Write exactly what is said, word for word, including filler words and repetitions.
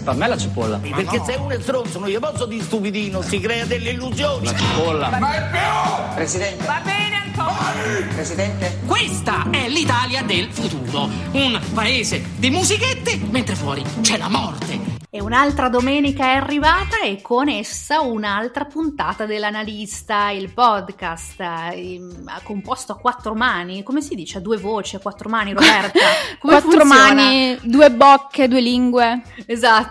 Per me la cipolla. Ma perché no. Se uno è stronzo non gli posso dire stupidino, si crea delle illusioni. La cipolla. Ma è più! Presidente. Va bene ancora. Vai. Presidente. Questa è l'Italia del futuro. Un paese di musichette, mentre fuori c'è la morte. E un'altra domenica è arrivata e con essa un'altra puntata dell'Analista, il podcast eh, composto a quattro mani, come si dice? A due voci, a quattro mani, Roberta? Come quattro funziona? mani, due bocche, due lingue. Esatto,